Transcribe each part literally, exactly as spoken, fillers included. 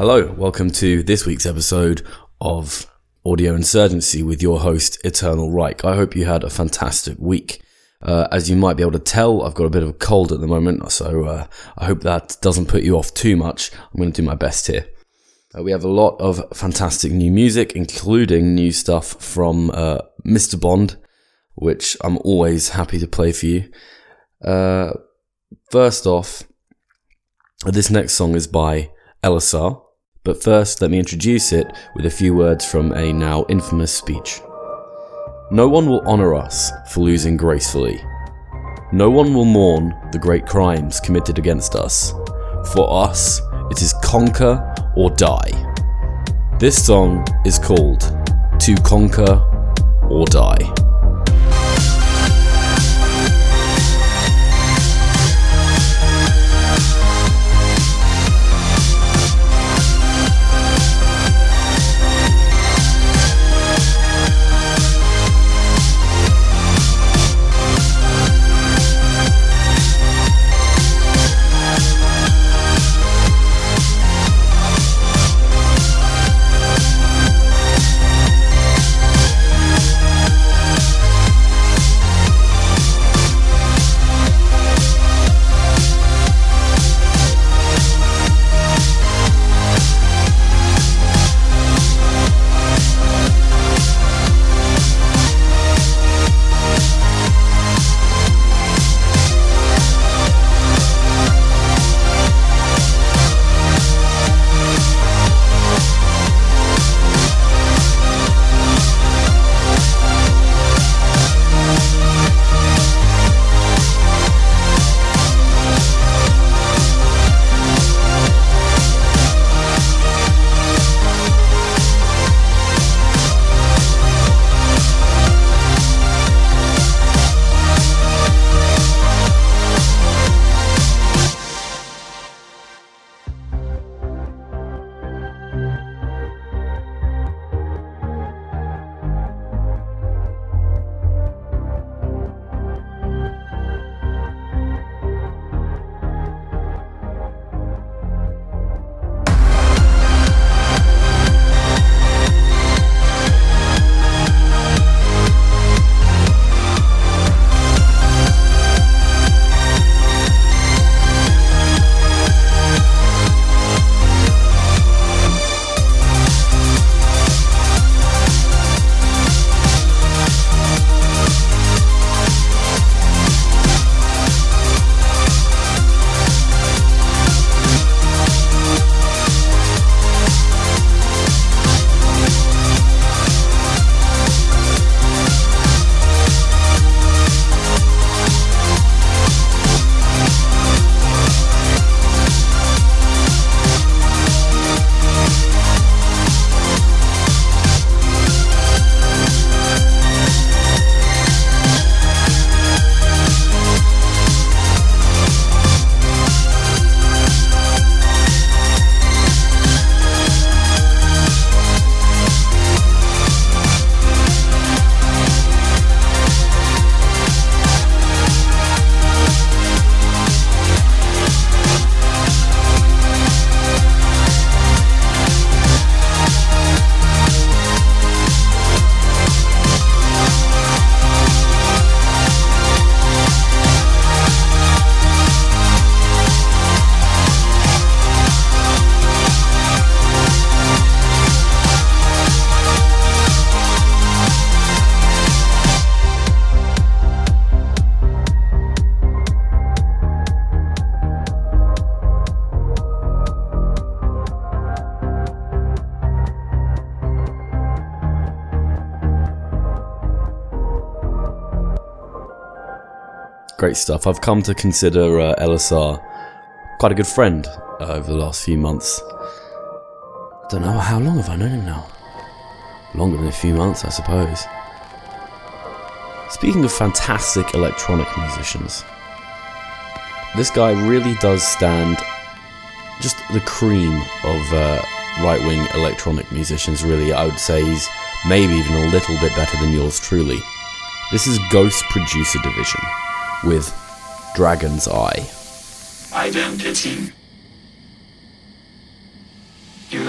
Hello, welcome to this week's episode of Audio Insurgency with your host, Eternal Reich. I hope you had a fantastic week. Uh, as you might be able to tell, I've got a bit of a cold at the moment, so uh, I hope that doesn't put you off too much. I'm going to do my best here. Uh, we have a lot of fantastic new music, including new stuff from uh, Mister Bond, which I'm always happy to play for you. Uh, first off, this next song is by L S R. But first, let me introduce it with a few words from a now infamous speech. No one will honour us for losing gracefully. No one will mourn the great crimes committed against us. For us, it is conquer or die. This song is called To Conquer or Die. Great stuff. I've come to consider uh, L S R quite a good friend uh, over the last few months. Don't know, how long have I known him now? Longer than a few months, I suppose. Speaking of fantastic electronic musicians, this guy really does stand just the cream of uh, right-wing electronic musicians, really. I would say he's maybe even a little bit better than yours truly. This is Ghost Producer Division with Dragon's Eye. Identity. You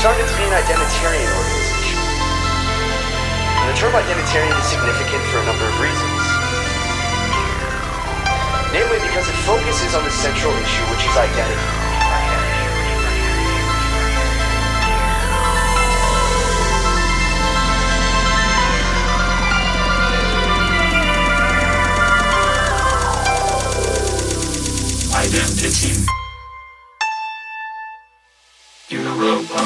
started to be an identitarian organization. And the term identitarian is significant for a number of reasons. Namely because it focuses on the central issue, which is identity. Identity. Europa.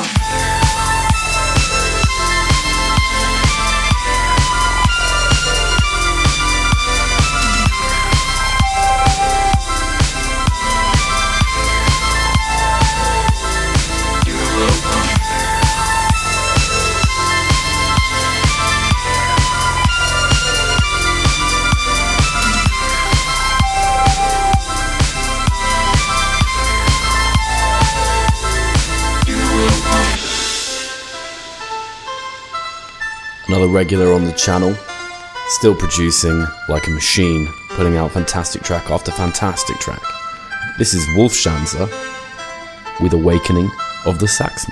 Another regular on the channel, still producing like a machine, putting out fantastic track after fantastic track. This is Wolfschanzer with Awakening of the Saxons.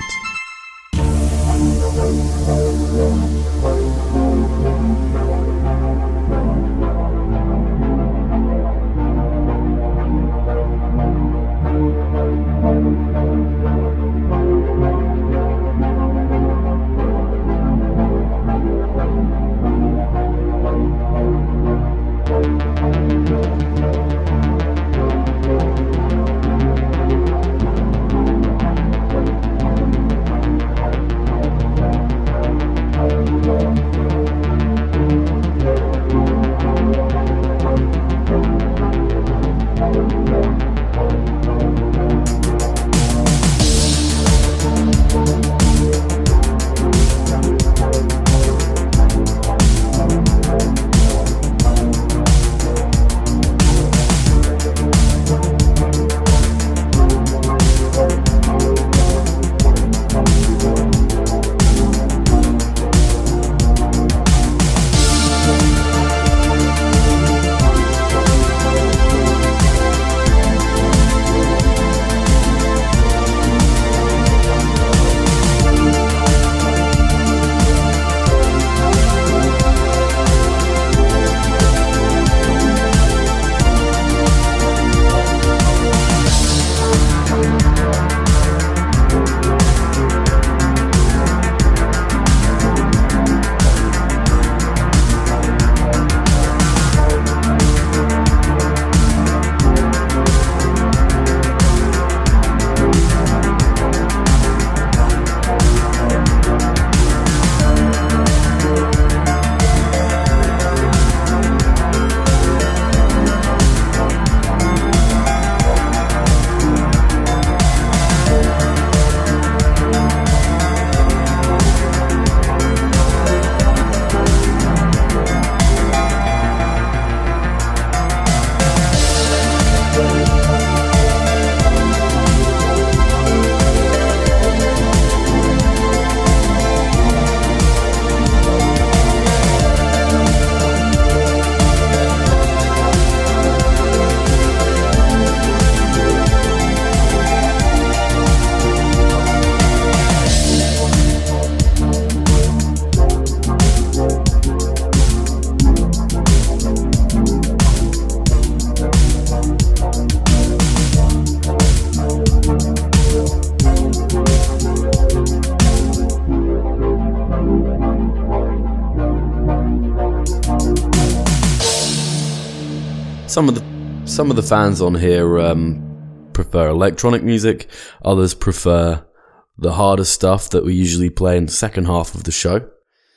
Some of the some of the fans on here um, prefer electronic music. Others prefer the harder stuff that we usually play in the second half of the show.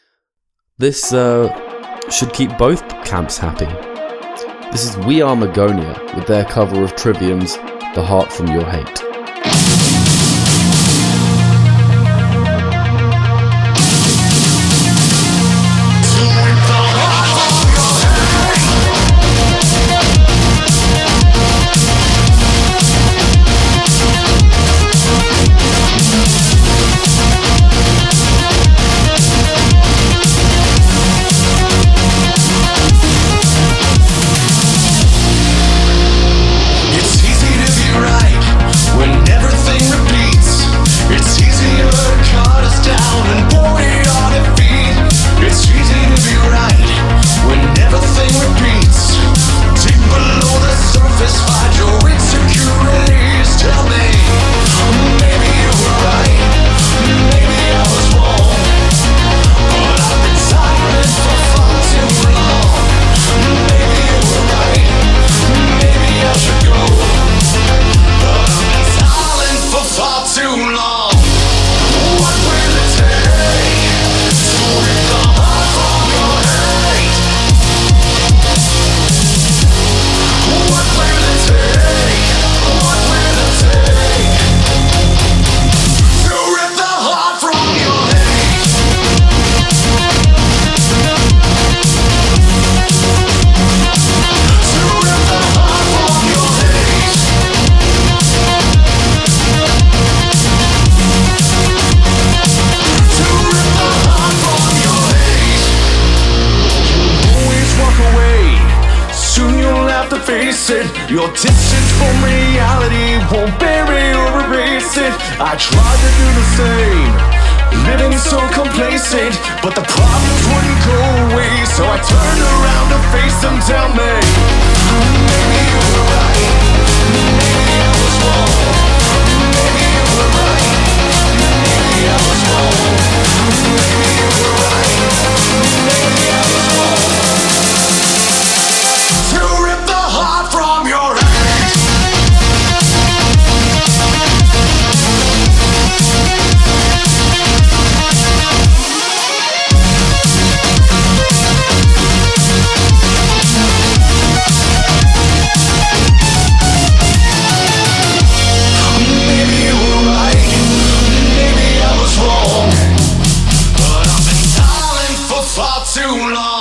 This uh, should keep both camps happy. This is We Are Magonia with their cover of Trivium's The Heart From Your Hate. It's easy to be right when everything repeats. to face it. Your distance from reality won't bury or erase it. I tried to do the same, living so complacent, but the problems wouldn't go away. So I turned around to face them, tell me, maybe you were right, maybe I was wrong. Maybe you were right, maybe I was wrong. Maybe you were right, maybe I was wrong. To rip the heart from your head. Maybe you were right, maybe I was wrong, but I've been silent for far too long.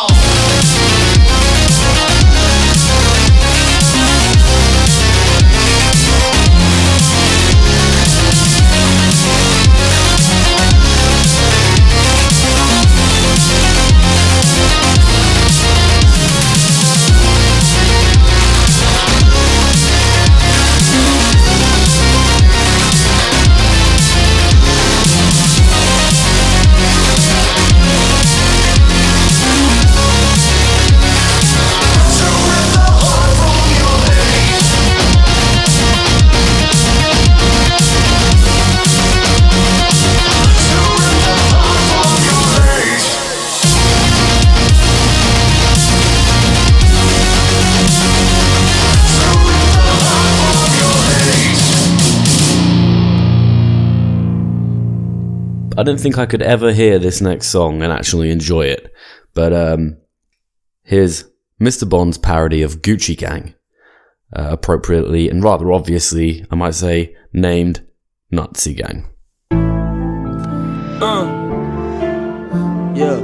I didn't think I could ever hear this next song and actually enjoy it, but um, here's Mister Bond's parody of Gucci Gang, uh, appropriately and rather obviously, I might say, named Nazi Gang. Uh. Yeah.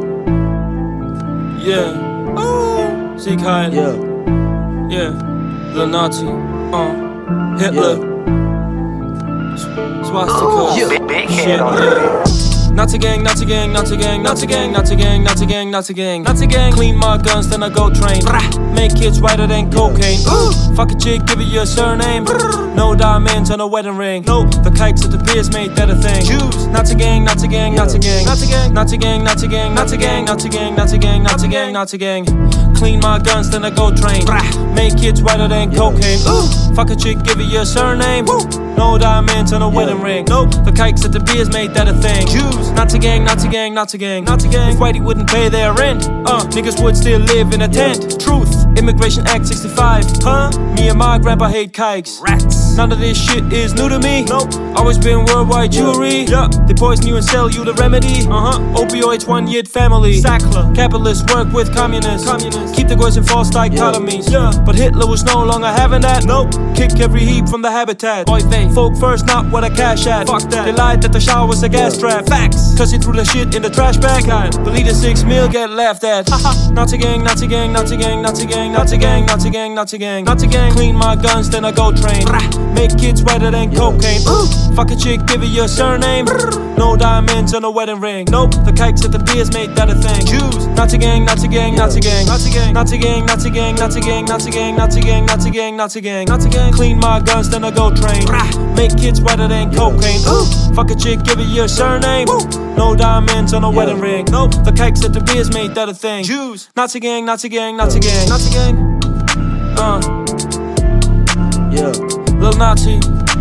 Yeah. Oh. Sieg Heil. Yeah. Yeah. Lil Nazi. Uh. Hitler. Yeah. Swastika. Yeah. Big Shit, head on yeah. Nazi gang, Nazi gang, Nazi gang, Nazi gang, Nazi gang, Nazi gang, Nazi gang, Nazi gang. Clean my guns, then I go train. Make kids whiter than cocaine. Ooh. Fuck a chick, give her your surname. No diamonds on a wedding ring. No, the kites at the piers made that a thing. Jews. Nazi gang, Nazi gang, Nazi gang, Nazi gang, Nazi gang, Nazi gang, Nazi gang, Nazi gang, Nazi gang, Nazi gang, Nazi gang. Clean my guns, then I go train. Make kids whiter than cocaine. Ooh. Fuck a chick, give her your surname. No diamonds on a wedding ring. No, the kikes at the beers made that a thing. Jews. Nazi gang, Nazi gang, Nazi gang, Nazi gang. If Whitey wouldn't pay their rent, uh, niggas would still live in a tent. Truth. Immigration Act sixty-five. Huh? Me and my grandpa hate kikes. Rats. None of this shit is new to me. Nope. Always been worldwide jewelry. Yeah. They poison you and sell you the remedy. Uh huh. Opioids, one yet family. Sackler. Capitalists work with communists. Communists. Keep the girls in false dichotomies. Yeah. But Hitler was no longer having that. Nope. Kick every heap from the habitat. Boy, they folk first, not what I cash at. Fuck that. They lied that the shower was a gas trap. Facts. Cause he threw the shit in the trash bag. Believe the six mil get laughed at. Nazi gang, Nazi gang, Nazi gang, Nazi gang, Nazi gang, Nazi gang, Nazi gang, Nazi gang. Clean my guns, then I go train. Make kids whiter than cocaine. Ooh. Fuck a chick, give her your surname. No diamonds on a wedding ring. Nope, the kikes at the beers made that a thing. Jews. Nazi gang, Nazi gang, Nazi gang, Nazi gang, Nazi gang, Nazi gang, Nazi gang, Nazi gang, Nazi gang, Nazi gang, Nazi gang, Nazi gang. Clean my guns, then I go train. Make kids whiter than cocaine. Ooh. Fuck a chick, give her your surname. No diamonds on a wedding ring. Nope, the kikes at the beers made that a thing. Jews. Nazi gang, Nazi gang, Nazi gang, Nazi gang. Uh. Yeah. Lil Nazi.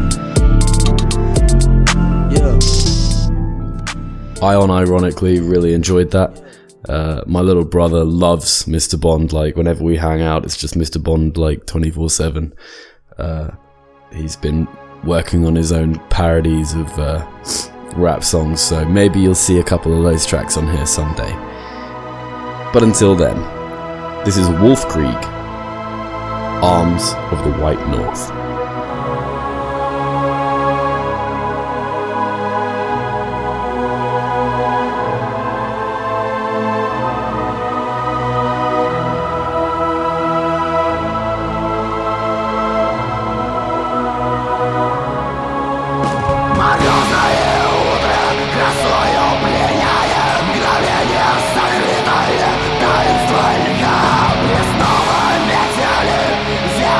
Yeah. I unironically really enjoyed that. Uh, my little brother loves Mister Bond. Like, whenever we hang out, it's just Mister Bond, like, twenty-four seven. Uh, he's been working on his own parodies of uh, rap songs, so maybe you'll see a couple of those tracks on here someday. But until then, this is Wolf Creek, Arms of the White North. Снова метели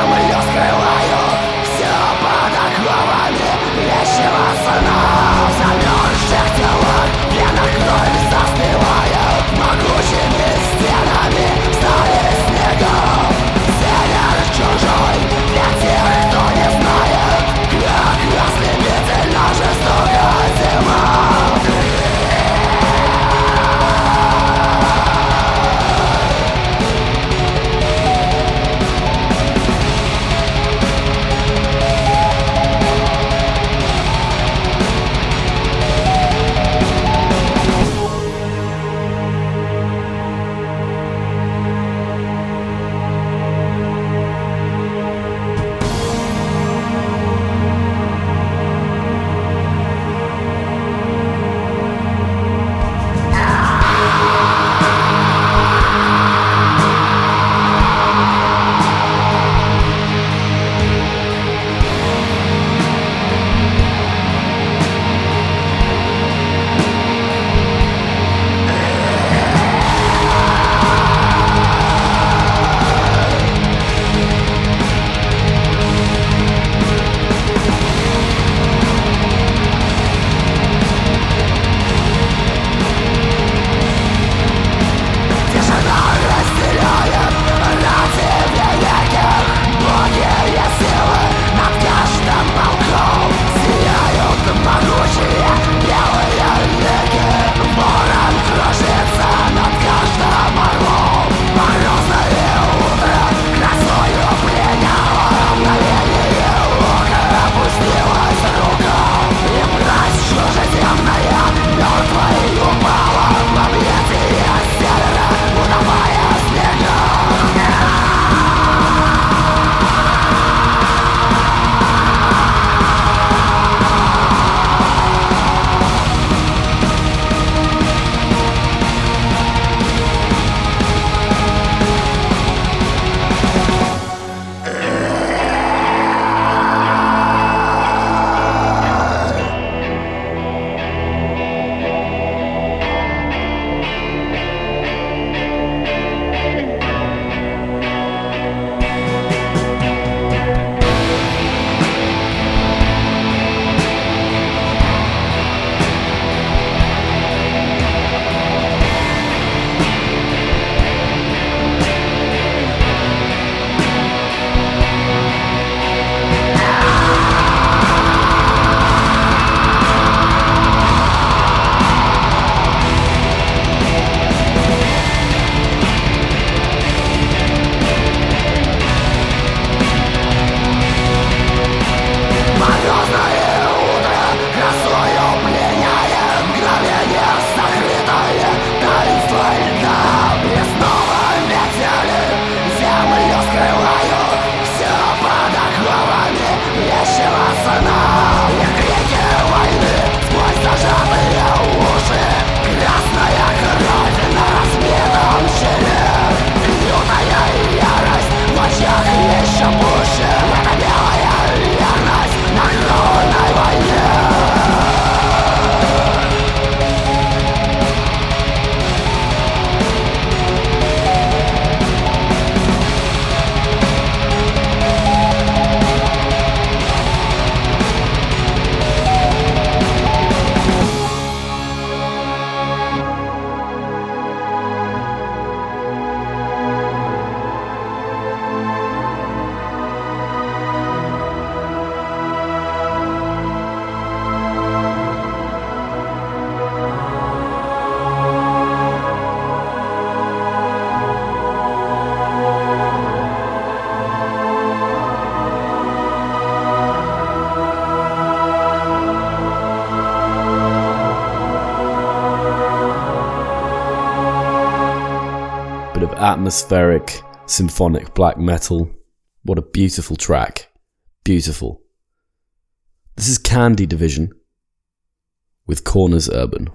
atmospheric, symphonic black metal. What a beautiful track. Beautiful. This is Candy Division with Corners Urban.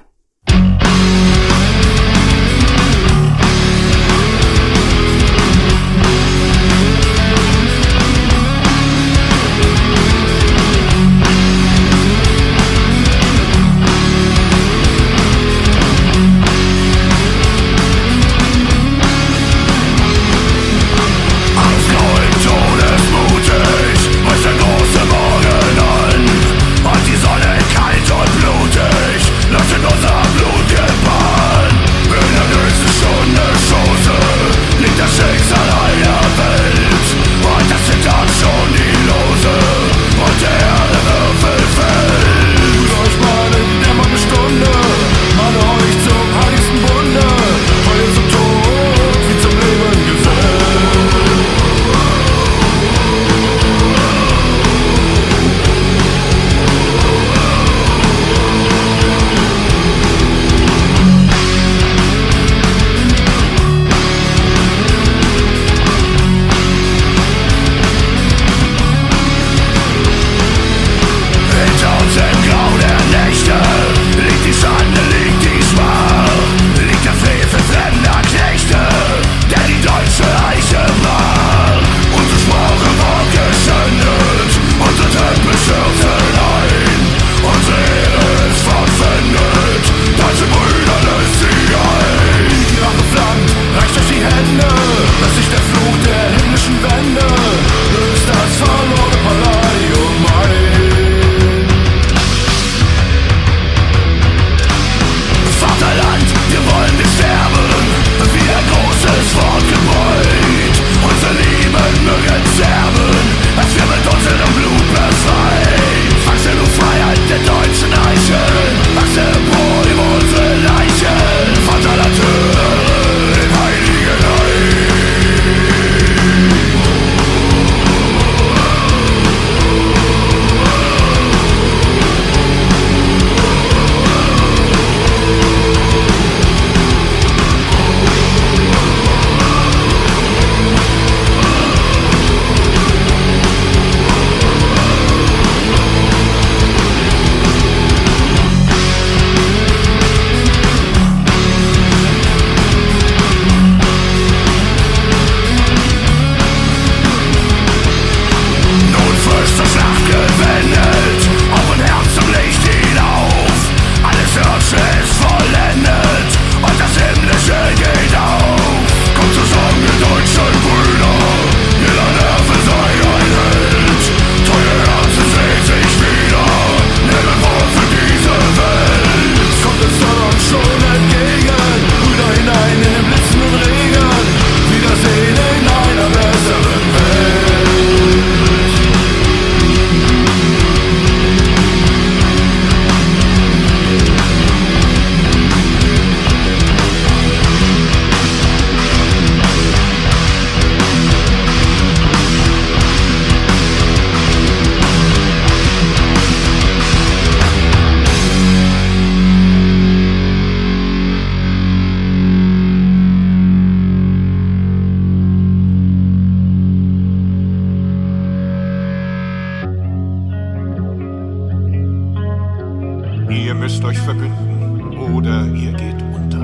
Ihr müsst euch verbünden oder ihr geht unter.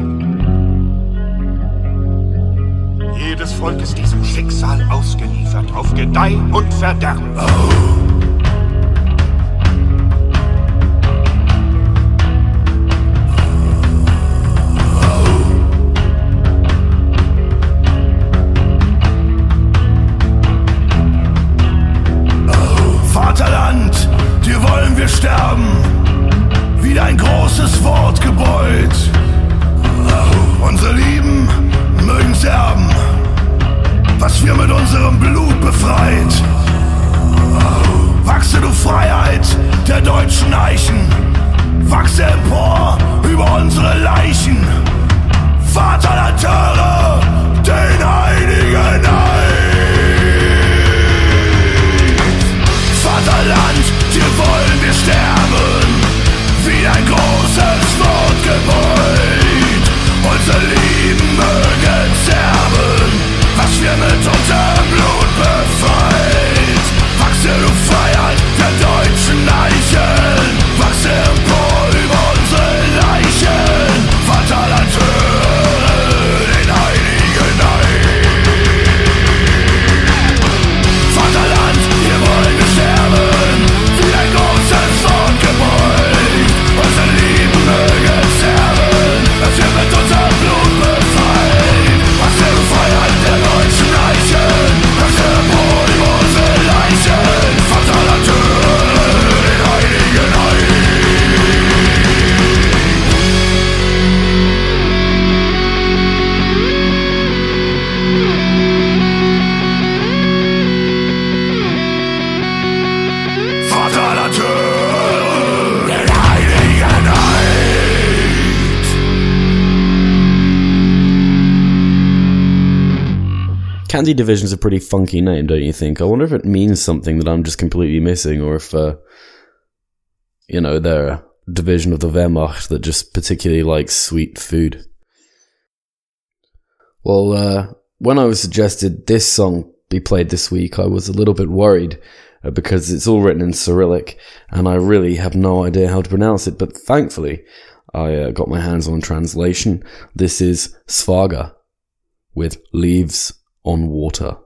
Jedes Volk ist diesem Schicksal ausgeliefert, auf Gedeih und Verderben. Oh. Vaterland, dir wollen wir sterben, wie dein großes Wort gebeut. Unsere Lieben mögen's erben, was wir mit unserem Blut befreit. Wachse du Freiheit der deutschen Eichen, wachse empor über unsere Leichen. Vaterland, höre den heiligen Eid. Vaterland, dir wollen wir sterben, wie ein großes Wort gebeut. Unser Leben mögen sterben, totem Blut befreit. Wachse du Freiheit der deutschen Eichen, wachse empor über unsere Leichen. Vaterland, höre den heiligen Eid. Vaterland, hier wollen wir sterben, wie ein großes Fortgebäude. Unser Leben möge sterben, dass wir mit unserem Blut befreit. Wachse du Freiheit der deutschen Eichen, wachse empor über unsere Leichen. Vaterland, höre den heiligen Eid. Vaterland, höre den heiligen Eid. Candy Division's a pretty funky name, don't you think? I wonder if it means something that I'm just completely missing, or if, uh, you know, they're a division of the Wehrmacht that just particularly likes sweet food. Well, uh, when I was suggested this song be played this week, I was a little bit worried uh, because it's all written in Cyrillic, and I really have no idea how to pronounce it, but thankfully I uh, got my hands on a translation. This is Svaga with Leaves on Water.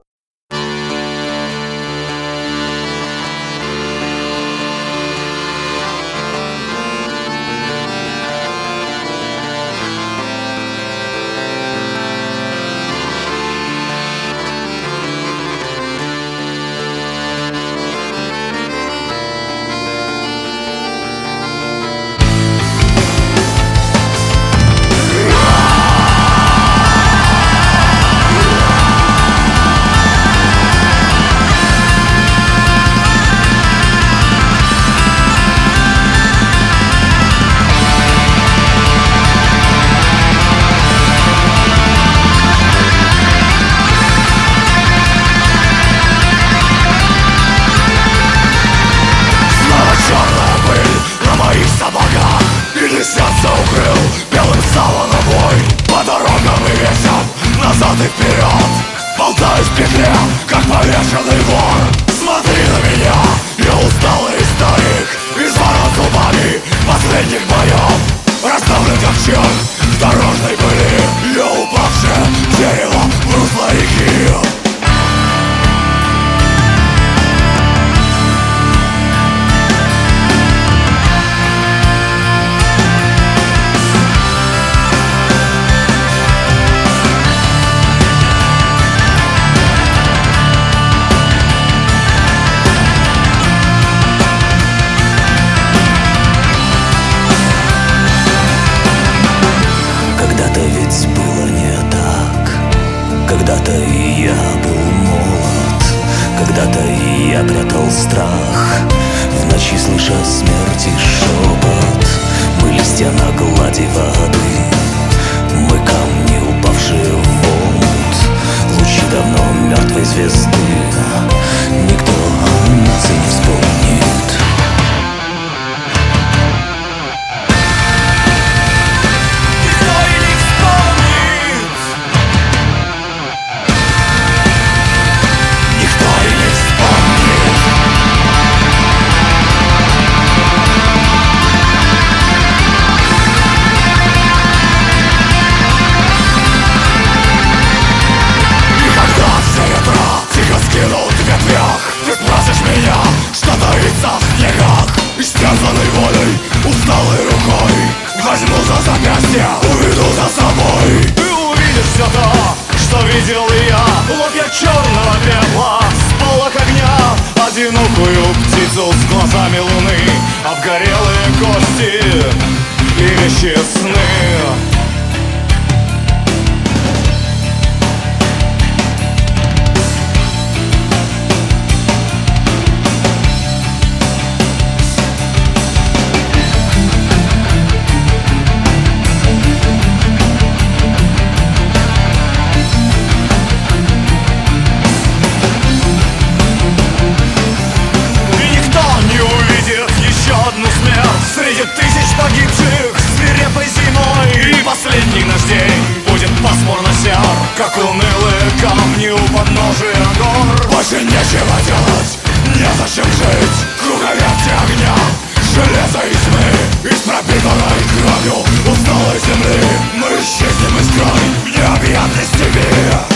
Как унылые камни у подножия Эндор. Больше нечего делать, незачем жить. Круговерти огня, железо и тьмы. Из пропитанной кровью усталой земли мы исчезнем из край в необъятной степи.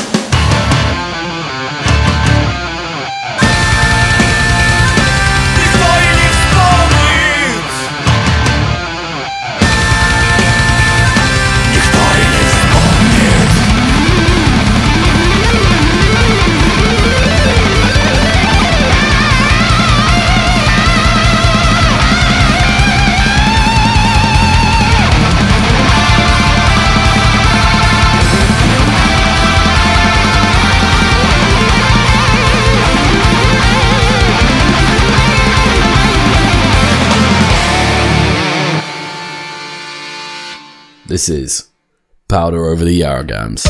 This is Powder Over the Yarrowgams.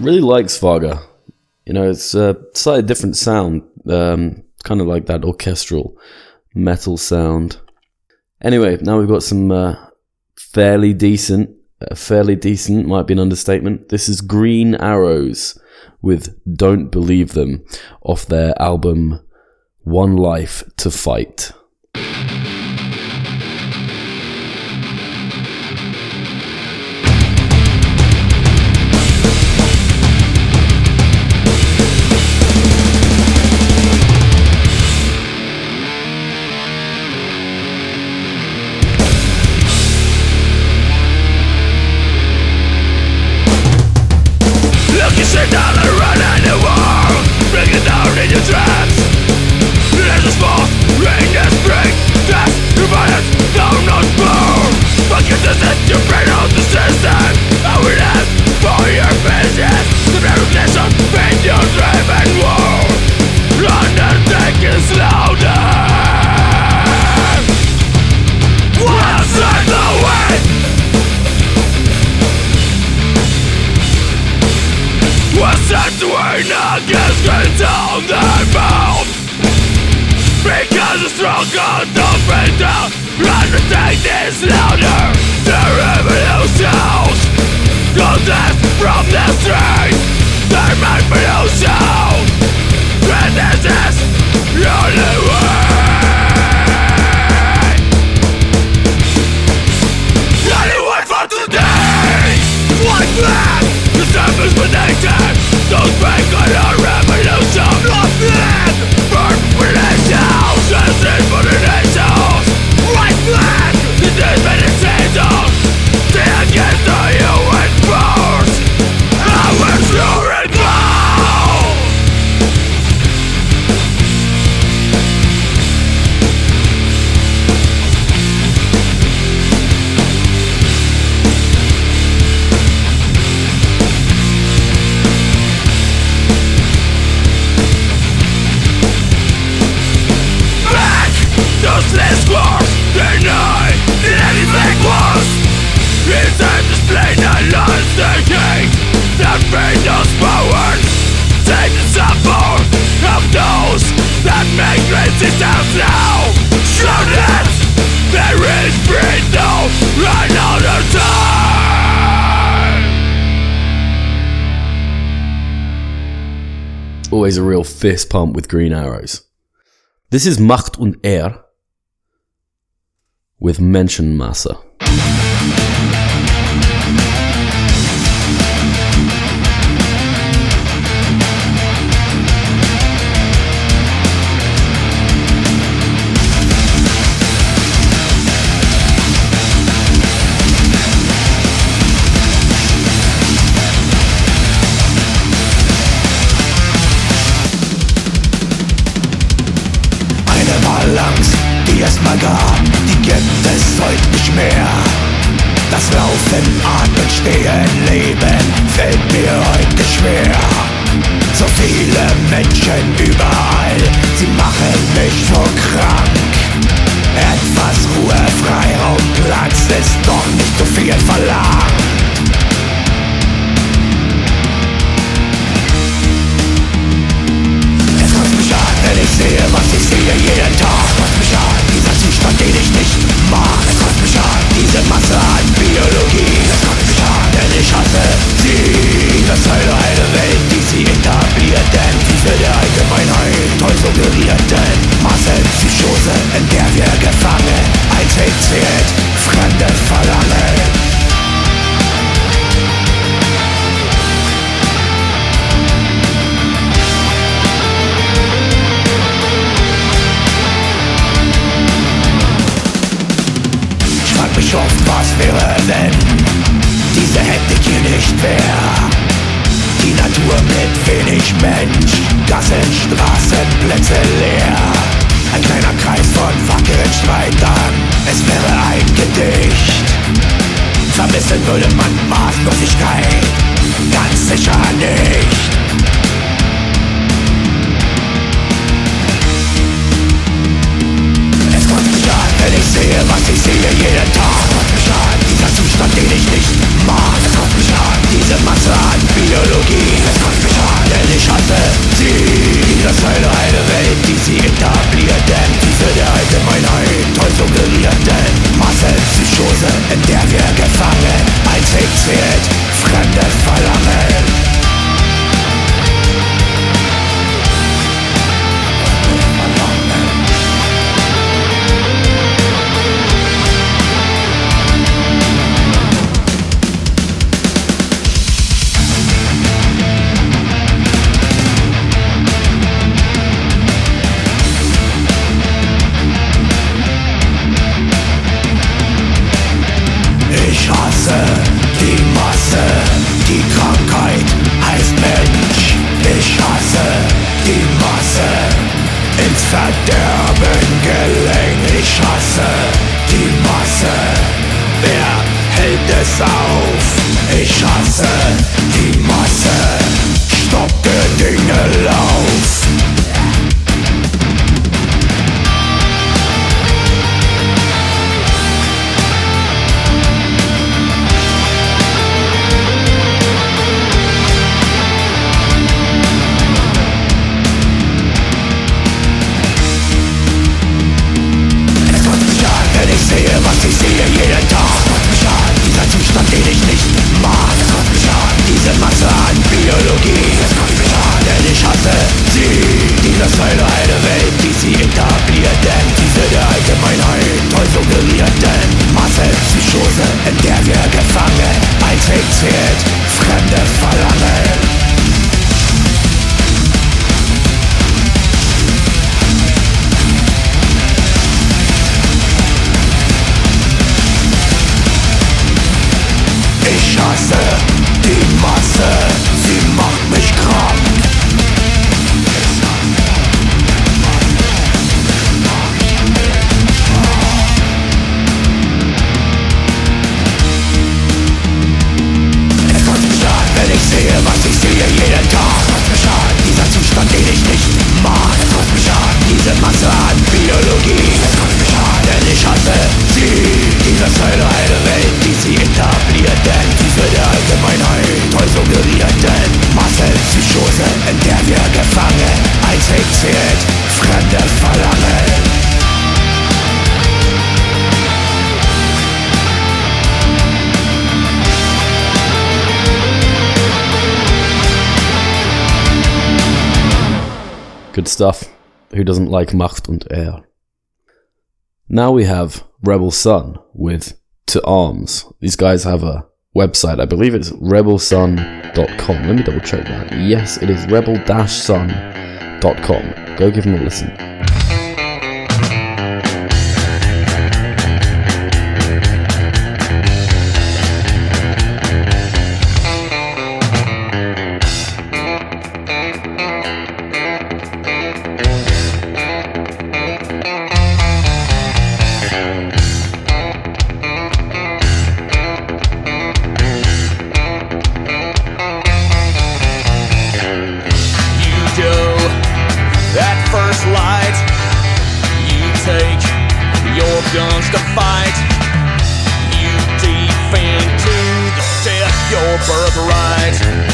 really like Svarga. You know, it's a slightly different sound, um, kind of like that orchestral metal sound. Anyway, now we've got some uh, fairly decent, uh, fairly decent, might be an understatement. This is Green Arrows with Don't Believe Them off their album One Life to Fight. Always a real fist pump with Green Arrows. This is Macht und Er with Menschenmasse. Die es mal gab, die gibt es heute nicht mehr. Das Laufen, Atmen, Stehen, Leben fällt mir heute schwer. So viele Menschen überall, sie machen mich so krank. Etwas Ruhe, Freiraum, Platz ist doch nicht so viel verlangt. Es kotzt mich an, wenn ich sehe, was ich sehe jeden Tag. Es kotzt mich an, dieser Zustand, den ich nicht mag. Es kotzt mich an, diese Masse an Biologie. Es kotzt mich an, denn ich hasse sie. Das Teil eine Welt, die sie etablierten. Diese der Allgemeinheit toll suggerierten Massenpsychose, in der wir gefangen einzig zählt fremdes Verlangen. Ich hoffe, was wäre, wenn diese Hektik hier nicht wär. Die Natur mit wenig Mensch, Gassen, Straßen, Plätze leer. Ein kleiner Kreis von wackeren Streitern, es wäre ein Gedicht. Vermissen würde man Maßlosigkeit, ganz sicher nicht. Es kommt mich an, wenn ich sehe, was ich sehe jeden Tag. Es kommt mich an, dieser Zustand, den ich nicht mag. Es kommt mich an, diese Masse an Biologie. Allgemeinheit toll suggerierten Massenpsychose, in der wir gefangen, einzig zählt fremdes Verlangen. Ich hasse die Masse, die Krankheit heißt Mensch. Ich hasse die Masse, ins Verderben gelenkt. Ich hasse die Masse, wer hält es auf? Ich hasse die Masse, stoppt der Dinge Lauf. Was ich sehe jeden Tag, es macht mich an, dieser Zustand, den ich nicht mag. Es macht mich an, diese Masse an Biologie. Es macht mich an, denn ich hasse sie. Diese Säule eine Welt, die sie etablierten. Diese der Allgemeinheit toll suggerierten Massenpsychose, in der wir gefangen, einzig zählt fremdes Verlangen. Ich hasse die Masse, sie macht mich krank. Es kotzt mich an, wenn ich sehe, was ich sehe jeden Tag. Es kotzt mich an, dieser Zustand, den ich nicht mag. Es kotzt mich an, diese Masse an Biologie. Es kotzt mich an, denn ich hasse sie. Diese Säule eine Welt, die sie etablierten. Diese der Allgemeinheit toll suggerierten Massenpsychose, in der wir gefangen, einzig zählt fremdes Verlangen. Good stuff. Who doesn't like Macht und Air? Now we have Rebel Sun with To Arms. These guys have a website. I believe it's rebel sun dot com. Let me double check that. Yes, it is rebel sun dot com. Go give them a listen. Guns to fight. You defend to the death your birthright.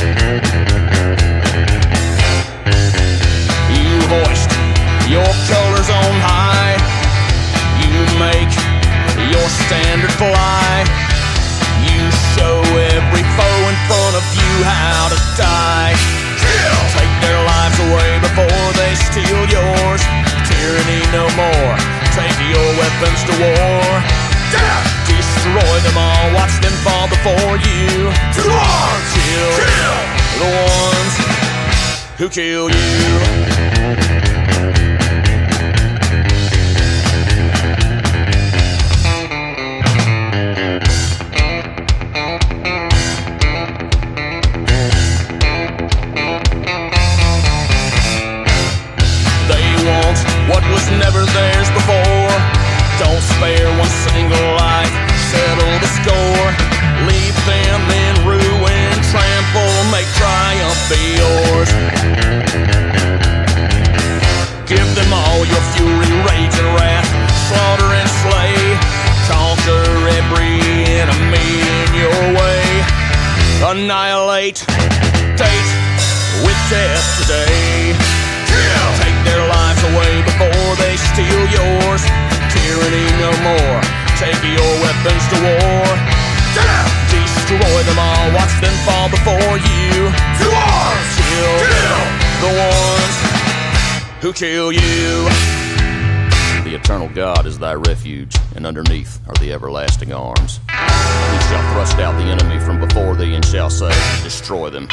You hoist your colors on high. You make your standard fly. You show every foe in front of you how to die. Kill. Take their lives away before they steal yours. Tyranny no more. Take your weapons to war. Death! Destroy them all, watch them fall before you. To arms! Kill, kill the ones who kill you. What was never theirs before. Don't spare one single life. Settle the score. Leave them in ruin. Trample, make triumph be yours. kill you. The eternal God is thy refuge, and underneath are the everlasting arms. He shall thrust out the enemy from before thee, and shall say, destroy them.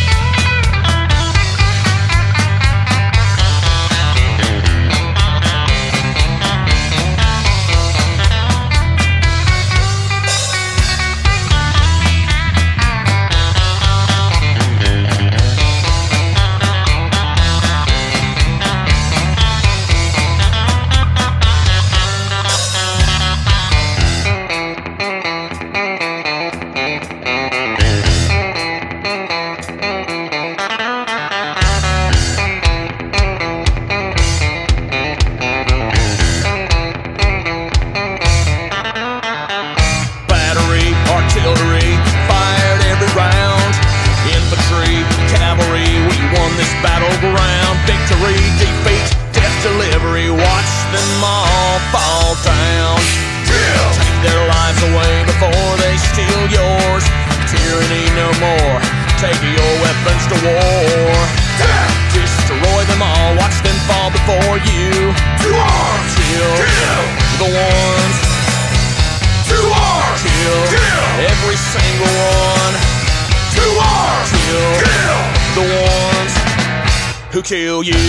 Kill you.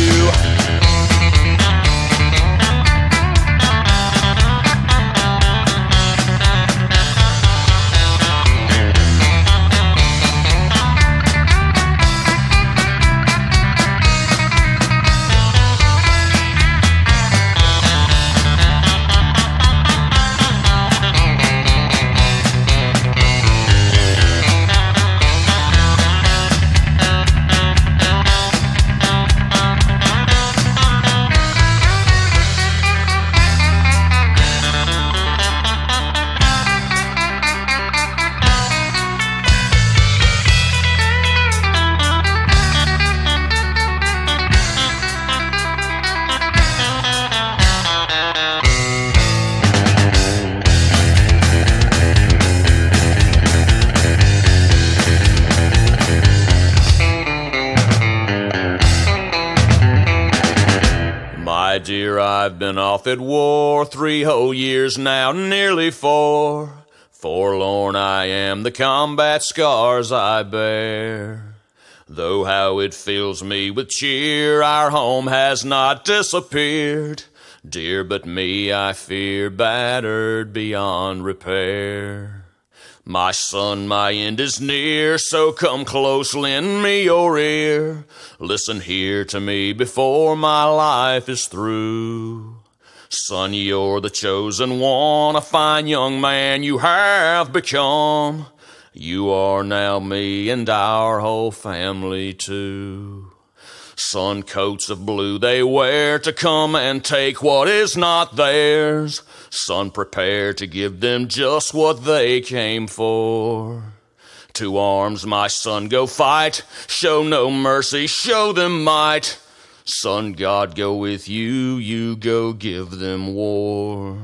My dear, I've been off at war three whole years now, nearly four. Forlorn I am, the combat scars I bear. Though how it fills me with cheer, our home has not disappeared. Dear but me, I fear, battered beyond repair. My son, my end is near, so come close, lend me your ear. Listen here to me before my life is through. Son, you're the chosen one, a fine young man you have become. You are now me and our whole family too. Sun coats of blue they wear to come and take what is not theirs. Son, prepare to give them just what they came for. To arms, my son, go fight. Show no mercy, show them might. Son, God go with you, you go give them war.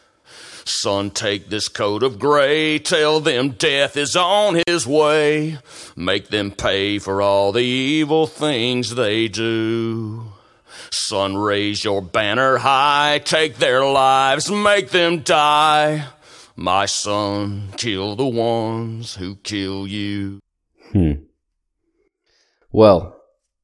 Son, take this coat of gray, tell them death is on his way. Make them pay for all the evil things they do. Son, raise your banner high, take their lives, make them die. My son, kill the ones who kill you. Hmm. Well,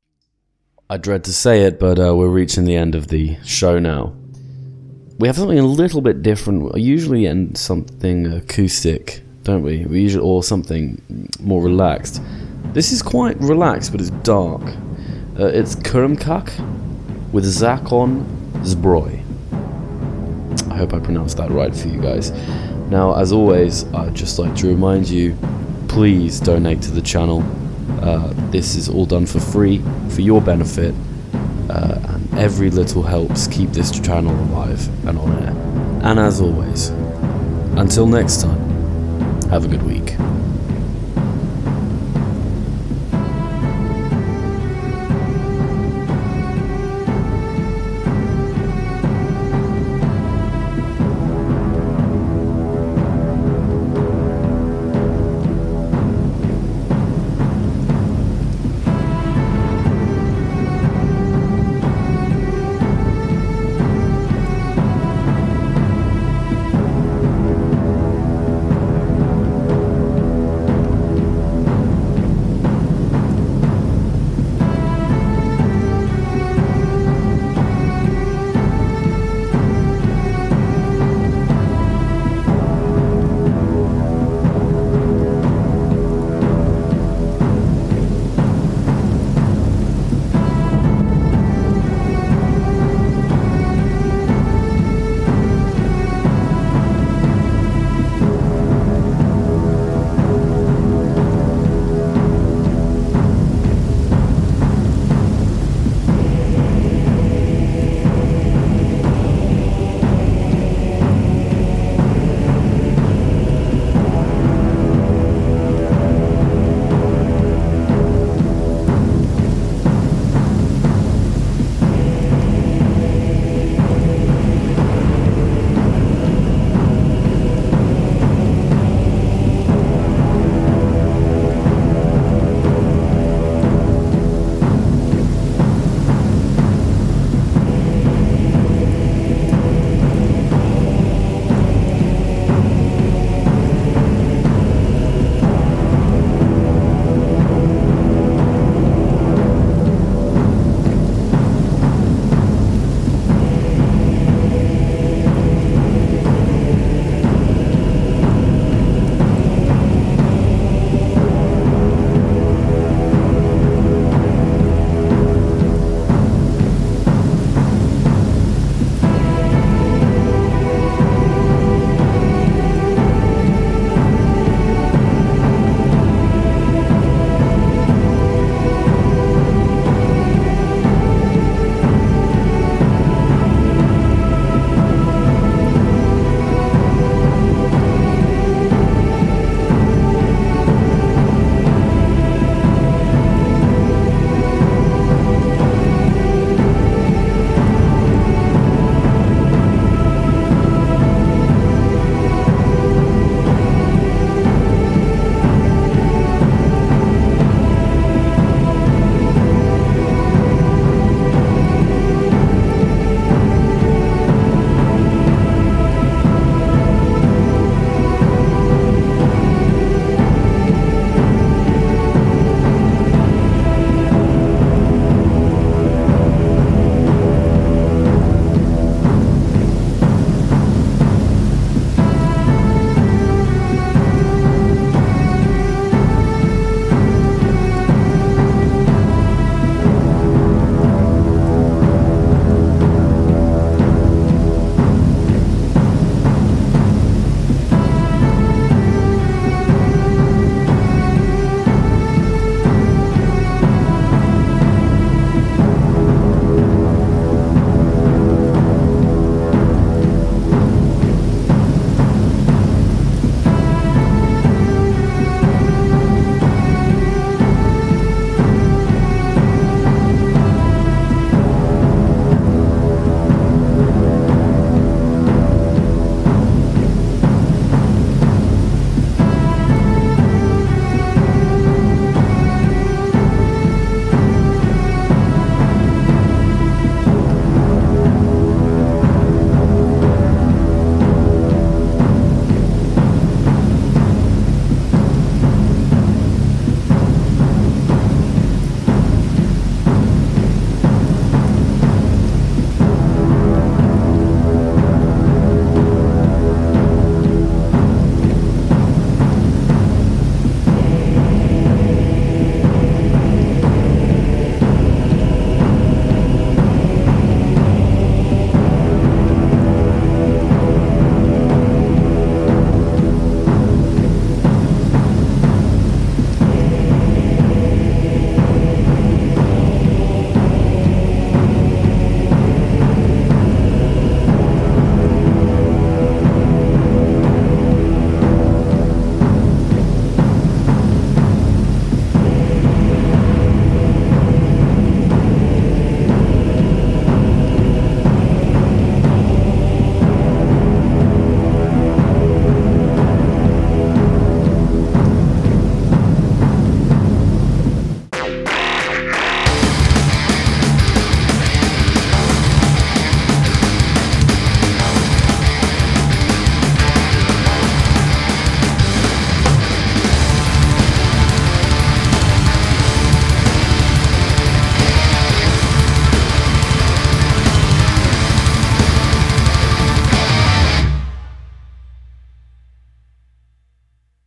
I dread to say it, but uh, we're reaching the end of the show now. We have something a little bit different. We usually end something acoustic, don't we? We usually, or something more relaxed. This is quite relaxed, but it's dark. Uh, it's Kurumkak with Zakon Zbroj. I hope I pronounced that right for you guys. Now, as always, I'd just like to remind you, please donate to the channel. Uh, this is all done for free, for your benefit, uh, and every little helps keep this channel alive and on air. And as always, until next time, have a good week.